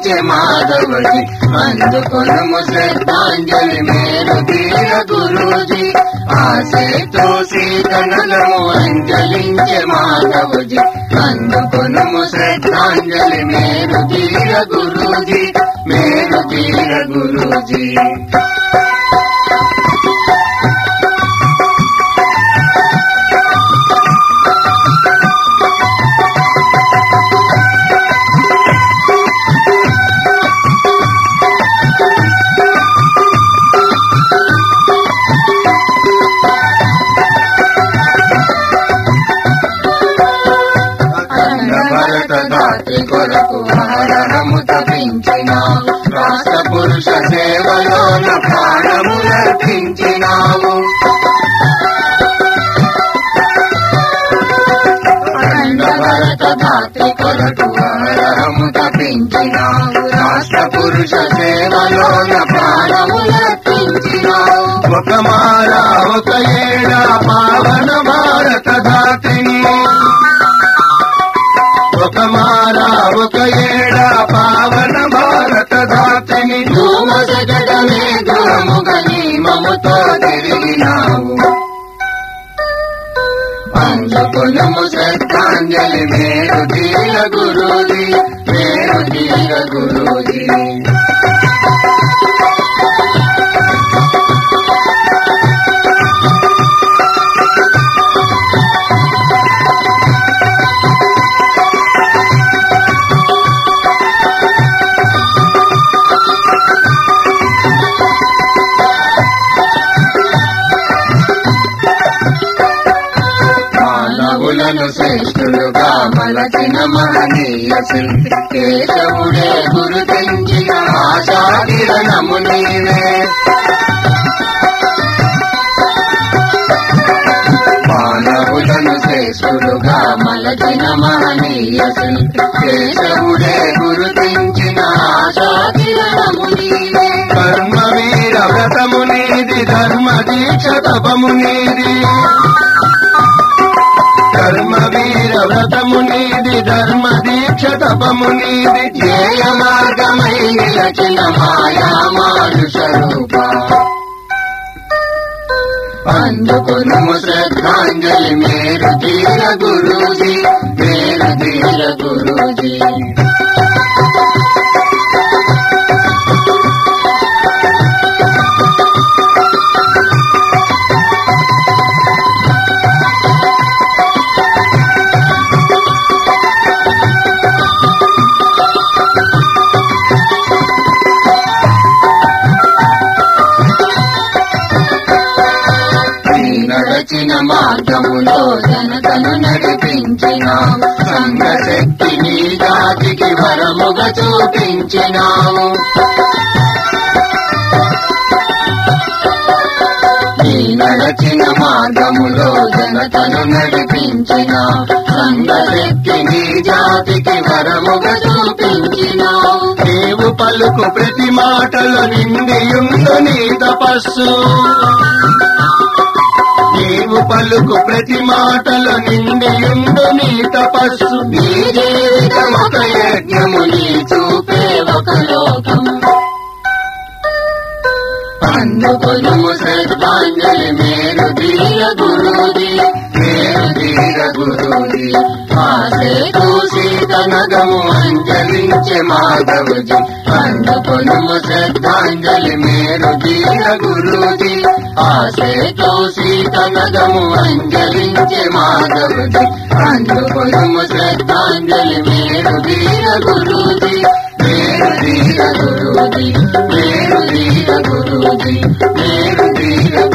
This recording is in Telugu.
అంజలించే మాధవజీ అందుకొనుము శ్రద్ధాంజలి మేరు ధీర గురూజీ ఆశతో సీతనలము అంజలించే మాధవజీ అందుకొనుము శ్రద్ధాంజలి మేరు ధీర గురూజీ మేరు ధీర గురూజీ భరతదాత్రి కొరకు ఆహారము తపించినావు రాష్ట్ర పురుష సేవలోన ప్రాణములర్పించినావు భరతదాత్రి కొరకు ఆహారము తపించినావు రాష్ట్ర పురుష సేవలోన ప్రాణములర్పించినావు ఒక మారా ఒక ఏడా పావన భారతదాత్రిని ఒక మారా ఒక ఏడా పావన భారతదాత్రిని ధూమసగడమే ధూముగని మముతో తిరిగినావు అందుకొనుము శ్రద్ధాంజలి మేరు ధీర గురూజీ మేరు ధీర గురూజీ మానవులను శ్రేష్ఠులుగా మలచిన మహనీయ శిల్పి కేశవుడే గురుతించిన ఆశాకిరణము నీవే మానవులను శ్రేష్ఠులుగా మలచిన మహనీయ శిల్పి కేశవుడే గురుతించిన ఆశాకిరణము నీవే కర్మవీర వ్రతము నీది ధర్మ దీక్ష తపము నీది కర్మవీర వ్రతము నీది ధర్మ దీక్ష తపము నీది ధ్యేయ మార్గమై నిలచిన మాయా మానుష రూప అందుకొనుము శ్రద్ధాంజలి మేరు ధీర గురూజీ మేరు ధీర గురూజీ నడచిన మార్గములో జనతను నడిపించినావు సంఘశక్తి నీ జాతికి వరముగా చూపించినావు నీ నడచిన మార్గములో జనతను నడిపించినావు సంఘశక్తి నీ జాతికి వరముగా చూపించినావు నీవు పలుకు ప్రతి మాటలో నిండియుండు నీ తపస్సు నీవు పలుకు ప్రతి మాటలో నిండియుండు నీ తపస్సు నీ జీవితం ఒక యజ్ఞము నీ చూపే ఒక లోకం అందుకొనుము శ్రద్ధాంజలి మేరు ధీర గురూజీ మేరు ధీర గురూజీ ఆశతో సీతనగము అంజలించే మాధవజీ అందుకొనుము శ్రద్ధాంజలి మేరు ధీర గురూజీ ఆశతో సీతనగము అంజలించే మాధవజీ అందుకొనుము శ్రద్ధాంజలి మేరు ధీర గురూజీ మేరు ధీర గురూజీ మేరు ధీర గురూజీ మేరు ధీర